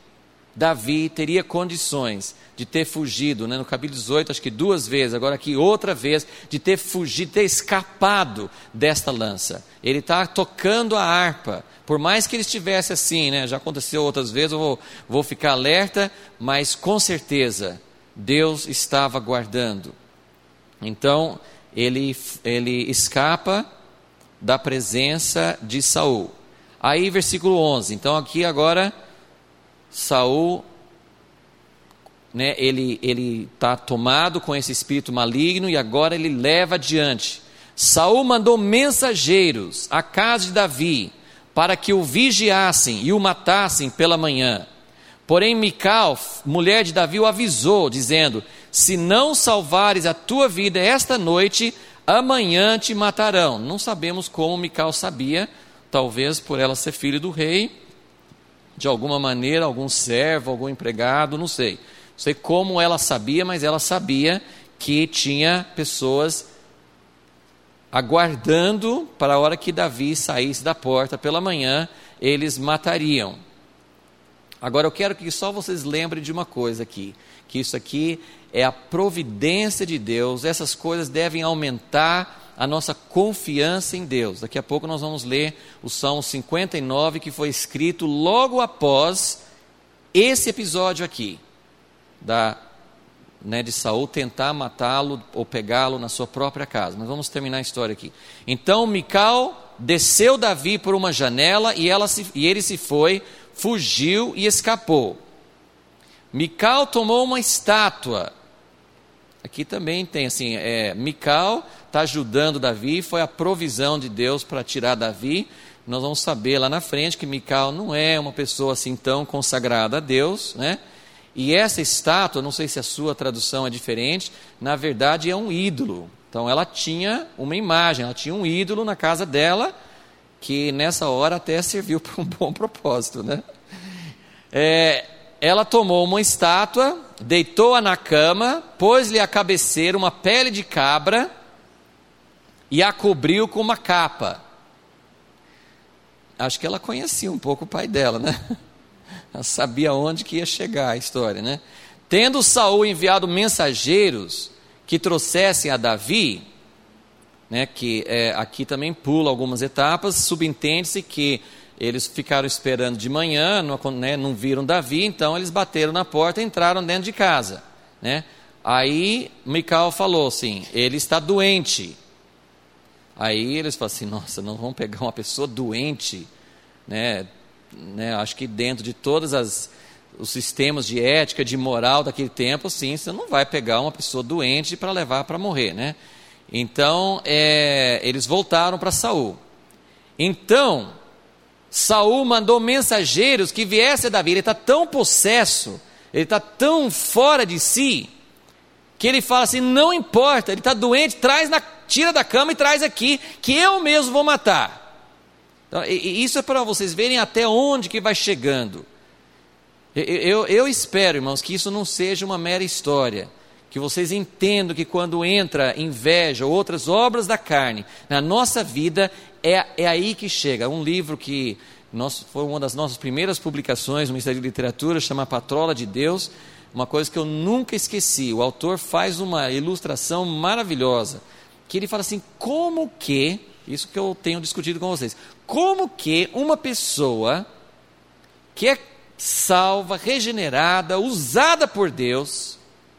[SPEAKER 1] Davi teria condições de ter fugido, né? No capítulo 18, acho que 2 vezes, agora aqui outra vez, de ter fugido, ter escapado desta lança. Ele está tocando a harpa, por mais que ele estivesse assim, né? Já aconteceu outras vezes, eu vou ficar alerta, mas com certeza Deus estava guardando. Então ele escapa da presença de Saul. Aí versículo 11, então aqui agora Saul, né, ele está tomado com esse espírito maligno e agora ele leva adiante. Saul mandou mensageiros à casa de Davi para que o vigiassem e o matassem pela manhã. Porém Mical, mulher de Davi, o avisou, dizendo: se não salvares a tua vida esta noite, amanhã te matarão. Não sabemos como Mical sabia, talvez por ela ser filha do rei, de alguma maneira, algum servo, algum empregado, não sei. Não sei como ela sabia, mas ela sabia que tinha pessoas aguardando para a hora que Davi saísse da porta pela manhã, eles matariam. Agora eu quero que só vocês lembrem de uma coisa aqui, que isso aqui é a providência de Deus. Essas coisas devem aumentar a nossa confiança em Deus. Daqui a pouco nós vamos ler o Salmo 59, que foi escrito logo após esse episódio aqui, de Saul tentar matá-lo ou pegá-lo na sua própria casa. Mas vamos terminar a história aqui. Então Mical desceu Davi por uma janela e ele se foi, fugiu e escapou. Mical tomou uma estátua. Aqui também tem assim, Mical está ajudando Davi, foi a provisão de Deus para tirar Davi. Nós vamos saber lá na frente que Mical não é uma pessoa assim tão consagrada a Deus, né? E essa estátua, não sei se a sua tradução é diferente, na verdade é um ídolo. Então ela tinha uma imagem, ela tinha um ídolo na casa dela, que nessa hora até serviu para um bom propósito, né? Ela tomou uma estátua, deitou-a na cama, pôs-lhe à cabeceira uma pele de cabra e a cobriu com uma capa. Acho que ela conhecia um pouco o pai dela, né? Ela sabia onde que ia chegar a história, né? Tendo Saul enviado mensageiros que trouxessem a Davi, né, que aqui também pula algumas etapas, subentende-se que eles ficaram esperando de manhã, não viram Davi, então eles bateram na porta e entraram dentro de casa, né? Aí Mical falou assim: ele está doente. Aí eles falaram assim: nossa, não vamos pegar uma pessoa doente, né? Acho que dentro de todos os sistemas de ética, de moral daquele tempo, sim, você não vai pegar uma pessoa doente para levar para morrer, né? Então eles voltaram para Saul. Então Saul mandou mensageiros que viessem a Davi. Ele está tão possesso, ele está tão fora de si, que ele fala assim: não importa, ele está doente, tira da cama e traz aqui, que eu mesmo vou matar. Então, isso é para vocês verem até onde que vai chegando. Eu espero, irmãos, que isso não seja uma mera história, que vocês entendam que quando entra inveja ou outras obras da carne na nossa vida, é aí que chega. Um livro que foi uma das nossas primeiras publicações no Ministério de Literatura, chama Patrola de Deus, uma coisa que eu nunca esqueci. O autor faz uma ilustração maravilhosa, que ele fala assim: como que, isso que eu tenho discutido com vocês, como que uma pessoa que é salva, regenerada, usada por Deus,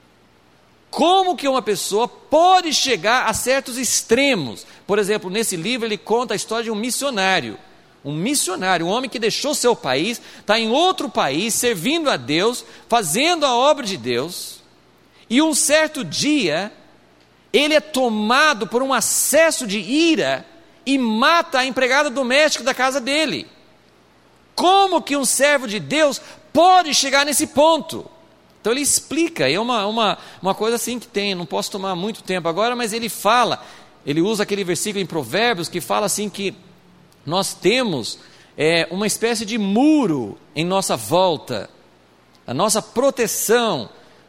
[SPEAKER 1] como que uma pessoa pode chegar a certos extremos? Por exemplo, nesse livro ele conta a história de um missionário, um homem que deixou seu país, está em outro país, servindo a Deus, fazendo a obra de Deus, e um certo dia, ele é tomado por um acesso de ira, e mata a empregada doméstica da casa dele. Como que um servo de Deus pode chegar nesse ponto? Então ele explica, é uma coisa assim que tem, não posso tomar muito tempo agora, mas ele usa aquele versículo em Provérbios que fala assim que nós temos uma espécie de muro em nossa volta, a nossa proteção,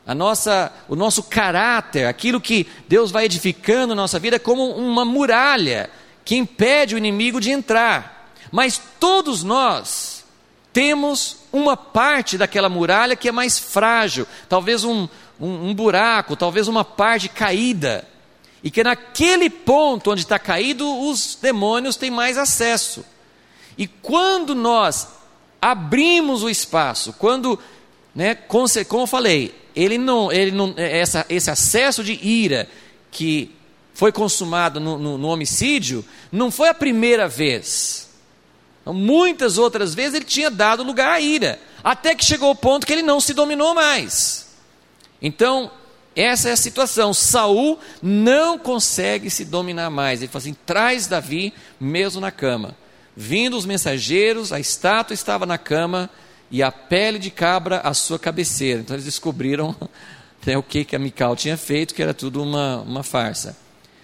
[SPEAKER 1] o nosso caráter, aquilo que Deus vai edificando na nossa vida, é como uma muralha que impede o inimigo de entrar. Mas todos nós temos uma parte daquela muralha que é mais frágil, talvez um buraco, talvez uma parte caída, e que naquele ponto onde está caído, os demônios têm mais acesso. E quando nós abrimos o espaço, quando, como eu falei, esse acesso de ira que foi consumado no homicídio, não foi a primeira vez. Muitas outras vezes ele tinha dado lugar à ira, até que chegou o ponto que ele não se dominou mais. Então, essa é a situação. Saul não consegue se dominar mais. Ele fala assim: traz Davi mesmo na cama. Vindo os mensageiros, a estátua estava na cama e a pele de cabra à sua cabeceira. Então eles descobriram o que a Mical tinha feito, que era tudo uma farsa.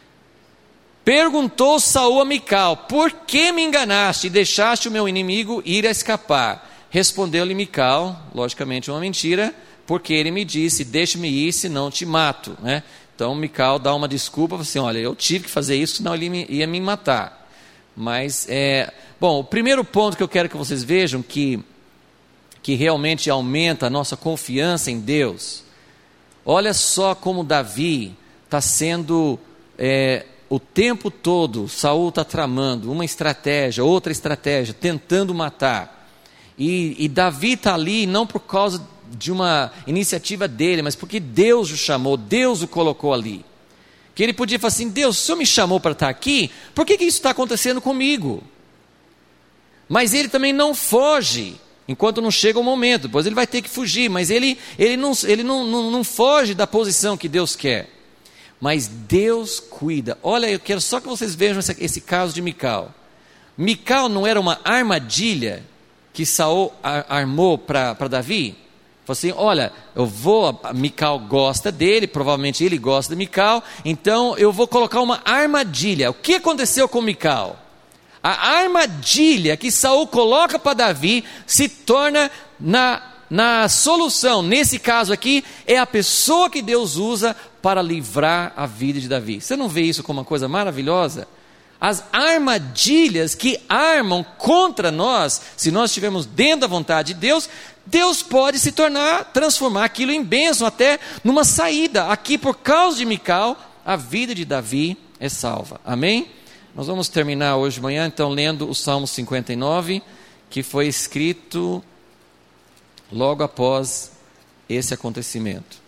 [SPEAKER 1] Perguntou Saul a Mical: por que me enganaste e deixaste o meu inimigo ir a escapar? Respondeu-lhe Mical, logicamente uma mentira, porque ele me disse: deixe-me ir, senão te mato. Então Mical dá uma desculpa, assim: olha, eu tive que fazer isso, senão ele ia me matar. Mas, o primeiro ponto que eu quero que vocês vejam, que realmente aumenta a nossa confiança em Deus. Olha só como Davi está sendo, o tempo todo, Saul está tramando uma estratégia, outra estratégia, tentando matar. E Davi está ali não por causa de uma iniciativa dele, mas porque Deus o chamou, Deus o colocou ali. Que ele podia falar assim: Deus, o Senhor me chamou para estar aqui, por que isso está acontecendo comigo? Mas ele também não foge, enquanto não chega o momento. Depois ele vai ter que fugir, mas ele não foge da posição que Deus quer. Mas Deus cuida. Olha, eu quero só que vocês vejam esse caso de Mical. Mical não era uma armadilha que Saul armou para Davi? Falou assim: olha, Mical gosta dele, provavelmente ele gosta de Mical, então eu vou colocar uma armadilha. O que aconteceu com Mical? A armadilha que Saul coloca para Davi se torna na solução. Nesse caso aqui, é a pessoa que Deus usa para livrar a vida de Davi. Você não vê isso como uma coisa maravilhosa? As armadilhas que armam contra nós, se nós estivermos dentro da vontade de Deus, Deus pode transformar aquilo em bênção, até numa saída. Aqui, por causa de Mical, a vida de Davi é salva. Amém? Nós vamos terminar hoje de manhã, então, lendo o Salmo 59, que foi escrito logo após esse acontecimento.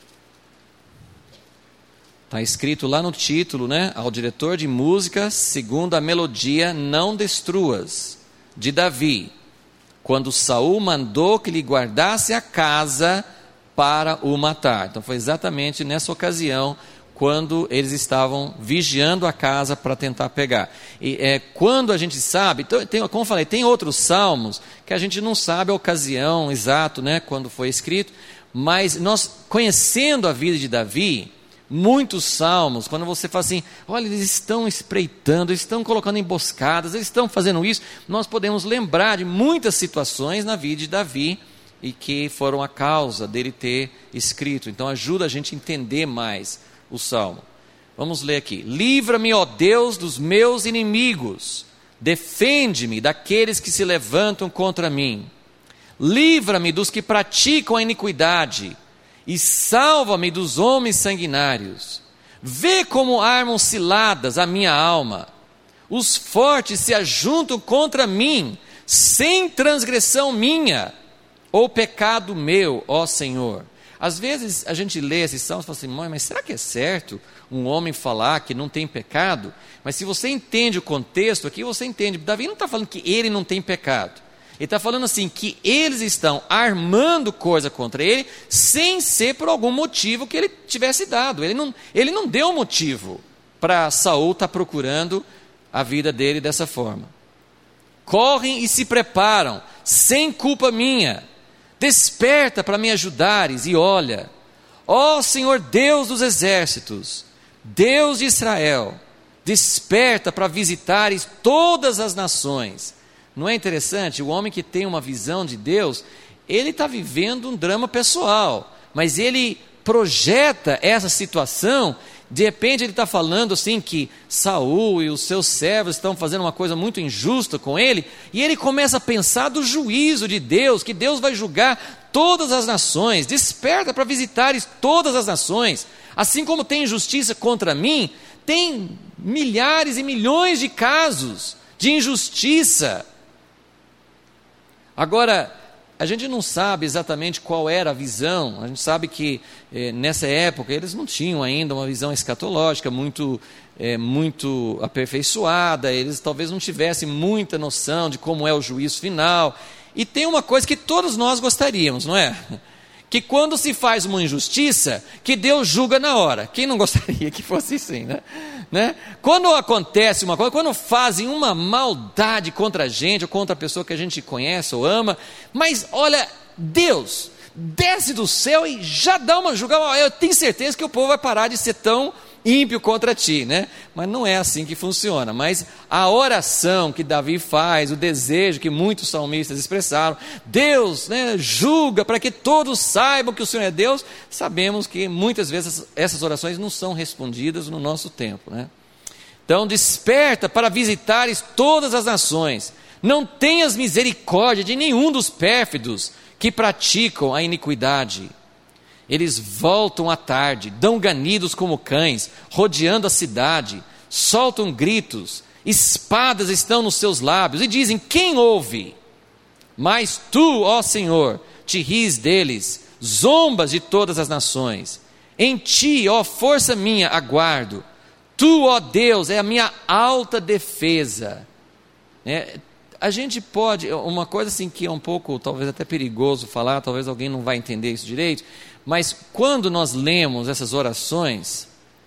[SPEAKER 1] Está escrito lá no título, ao diretor de música, segundo a melodia Não Destruas, de Davi, quando Saul mandou que lhe guardasse a casa para o matar. Então foi exatamente nessa ocasião, quando eles estavam vigiando a casa para tentar pegar. E quando a gente sabe, como eu falei, tem outros salmos que a gente não sabe a ocasião exata, quando foi escrito, mas nós, conhecendo a vida de Davi, muitos salmos, quando você fala assim: olha, eles estão espreitando, eles estão colocando emboscadas, eles estão fazendo isso, nós podemos lembrar de muitas situações na vida de Davi, e que foram a causa dele ter escrito. Então ajuda a gente a entender mais o salmo. Vamos ler aqui: livra-me, ó Deus, dos meus inimigos, defende-me daqueles que se levantam contra mim, livra-me dos que praticam a iniquidade, e salva-me dos homens sanguinários. Vê como armam ciladas a minha alma, os fortes se ajuntam contra mim, sem transgressão minha, ou pecado meu, ó Senhor. Às vezes a gente lê esses salmos e fala assim: mãe, mas será que é certo um homem falar que não tem pecado? Mas se você entende o contexto aqui, você entende. Davi não está falando que ele não tem pecado. Ele está falando assim, que eles estão armando coisa contra ele, sem ser por algum motivo que ele tivesse dado. Ele não deu motivo para Saul estar procurando a vida dele dessa forma. Correm e se preparam, sem culpa minha. Desperta para me ajudares e olha. Ó Senhor Deus dos exércitos, Deus de Israel, desperta para visitares todas as nações. Não é interessante? O homem que tem uma visão de Deus, ele está vivendo um drama pessoal, mas ele projeta essa situação De repente ele está falando assim que Saul e os seus servos estão fazendo uma coisa muito injusta com ele, e ele começa a pensar do juízo de Deus, que Deus vai julgar todas as nações. Desperta para visitares todas as nações, assim como tem injustiça contra mim, tem milhares e milhões de casos de injustiça. Agora, a gente não sabe exatamente qual era a visão. A gente sabe que nessa época eles não tinham ainda uma visão escatológica muito aperfeiçoada, eles talvez não tivessem muita noção de como é o juízo final. E tem uma coisa que todos nós gostaríamos, não é? Que quando se faz uma injustiça, que Deus julga na hora. Quem não gostaria que fosse assim, né? Quando acontece uma coisa, quando fazem uma maldade contra a gente, ou contra a pessoa que a gente conhece ou ama, mas olha, Deus desce do céu e já dá uma julgada. Eu tenho certeza que o povo vai parar de ser tão ímpio contra ti, né? Mas não é assim que funciona. Mas a oração que Davi faz, o desejo que muitos salmistas expressaram, Deus, né, julga para que todos saibam que o Senhor é Deus. Sabemos que muitas vezes essas orações não são respondidas no nosso tempo, né? Então desperta para visitares todas as nações, não tenhas misericórdia de nenhum dos pérfidos que praticam a iniquidade. Eles voltam à tarde, dão ganidos como cães, rodeando a cidade, soltam gritos, espadas estão nos seus lábios, e dizem: quem ouve? Mas tu, ó Senhor, te ris deles, zombas de todas as nações. Em ti, ó força minha, aguardo. Tu, ó Deus, é a minha alta defesa. A gente pode, uma coisa assim que é um pouco, talvez até perigoso falar, talvez alguém não vai entender isso direito, mas quando nós lemos essas orações,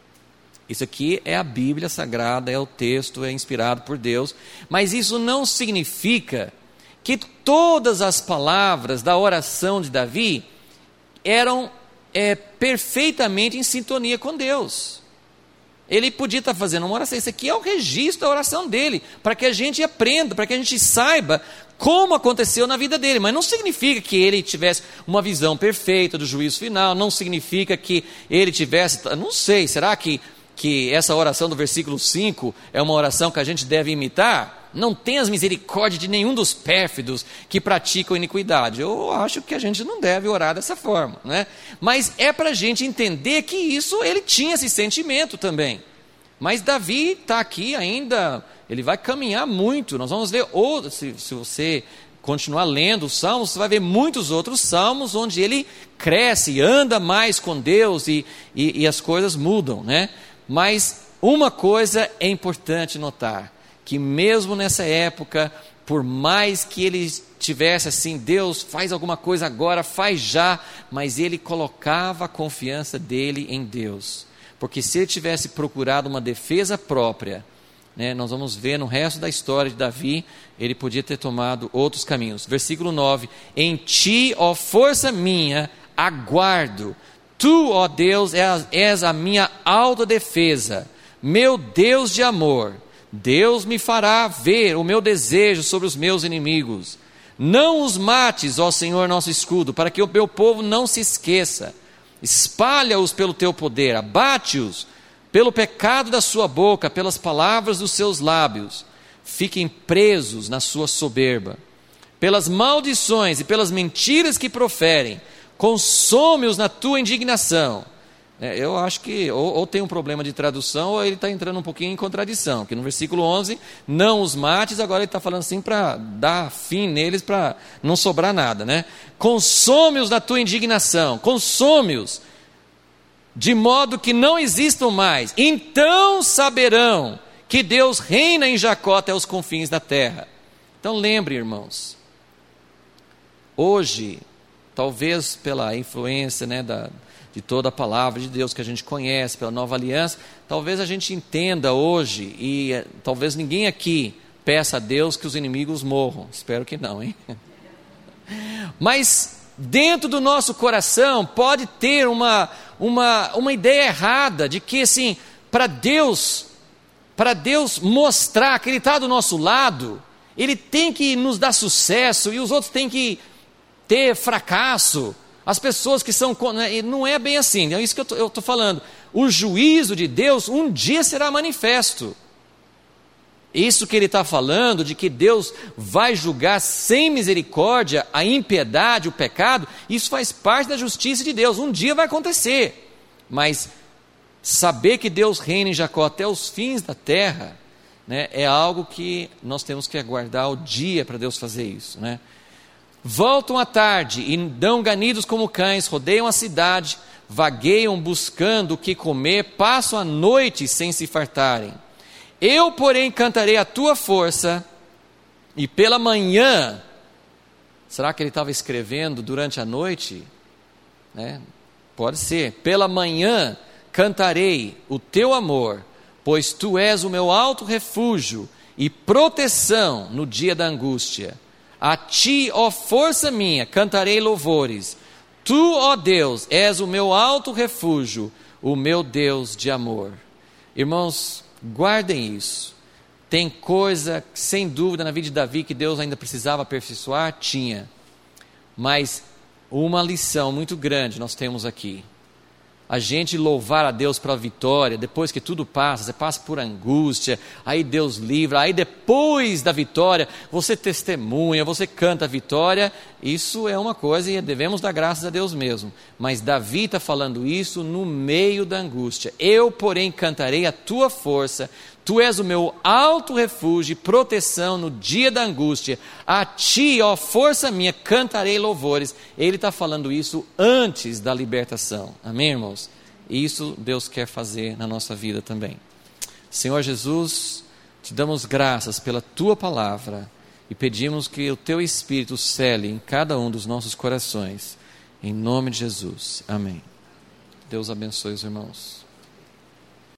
[SPEAKER 1] isso aqui é a Bíblia Sagrada, é o texto, é inspirado por Deus, mas isso não significa que todas as palavras da oração de Davi eram perfeitamente em sintonia com Deus. Ele podia estar fazendo uma oração, isso aqui é o registro da oração dele, para que a gente aprenda, para que a gente saiba como aconteceu na vida dele, mas não significa que ele tivesse uma visão perfeita do juízo final, não significa que ele tivesse, não sei, será que essa oração do versículo 5 é uma oração que a gente deve imitar? Não tenhas misericórdia de nenhum dos pérfidos que praticam iniquidade. Eu acho que a gente não deve orar dessa forma, né? Mas é para a gente entender que isso, ele tinha esse sentimento também. Mas Davi está aqui ainda, ele vai caminhar muito. Nós vamos ver, se você continuar lendo os salmos, você vai ver muitos outros salmos onde ele cresce, anda mais com Deus e as coisas mudam, né? Mas uma coisa é importante notar, que mesmo nessa época, por mais que ele tivesse assim, Deus faz alguma coisa agora, faz já, mas ele colocava a confiança dele em Deus, porque se ele tivesse procurado uma defesa própria, né, nós vamos ver no resto da história de Davi, ele podia ter tomado outros caminhos. Versículo 9, em ti, ó força minha, aguardo, tu, ó Deus, és a minha autodefesa, meu Deus de amor. Deus me fará ver o meu desejo sobre os meus inimigos. Não os mates, ó Senhor nosso escudo, para que o meu povo não se esqueça. Espalha-os pelo teu poder, abate-os pelo pecado da sua boca, pelas palavras dos seus lábios. Fiquem presos na sua soberba. Pelas maldições e pelas mentiras que proferem, consome-os na tua indignação. Eu acho que ou tem um problema de tradução, ou ele está entrando um pouquinho em contradição, que no versículo 11, não os mates, agora ele está falando assim para dar fim neles, para não sobrar nada, né? Consome-os na tua indignação, consome-os, de modo que não existam mais, então saberão que Deus reina em Jacó até os confins da terra. Então lembre, irmãos, hoje, talvez pela influência, né, de toda a palavra de Deus que a gente conhece, pela nova aliança, talvez a gente entenda hoje, e talvez ninguém aqui peça a Deus que os inimigos morram, espero que não, hein? Mas dentro do nosso coração pode ter uma ideia errada de que assim, para Deus mostrar que Ele está do nosso lado, Ele tem que nos dar sucesso e os outros têm que ter fracasso. As pessoas que são... Não é bem assim, é isso que eu estou falando. O juízo de Deus um dia será manifesto. Isso que ele está falando, de que Deus vai julgar sem misericórdia a impiedade, o pecado, isso faz parte da justiça de Deus. Um dia vai acontecer. Mas saber que Deus reina em Jacó até os fins da terra, né, é algo que nós temos que aguardar o dia para Deus fazer isso, né? Voltam à tarde e dão ganidos como cães, rodeiam a cidade, vagueiam buscando o que comer, passam a noite sem se fartarem. Eu, porém, cantarei a tua força, e pela manhã... Será que ele estava escrevendo durante a noite? Né? Pode ser. Pela manhã cantarei o teu amor, pois tu és o meu alto refúgio e proteção no dia da angústia. A ti, ó força minha, cantarei louvores. Tu, ó Deus, és o meu alto refúgio, o meu Deus de amor. Irmãos, guardem isso. Tem coisa, sem dúvida, na vida de Davi que Deus ainda precisava aperfeiçoar? Tinha. Mas uma lição muito grande nós temos aqui. A gente louvar a Deus pela vitória, depois que tudo passa, você passa por angústia, aí Deus livra, aí depois da vitória, você testemunha, você canta a vitória, isso é uma coisa e devemos dar graças a Deus mesmo. Mas Davi está falando isso no meio da angústia. Eu, porém, cantarei a tua força, tu és o meu alto refúgio e proteção no dia da angústia. A ti, ó força minha, cantarei louvores. Ele está falando isso antes da libertação. Amém, irmãos? Isso Deus quer fazer na nossa vida também. Senhor Jesus, te damos graças pela tua palavra e pedimos que o teu Espírito cele em cada um dos nossos corações. Em nome de Jesus. Amém. Deus abençoe os irmãos.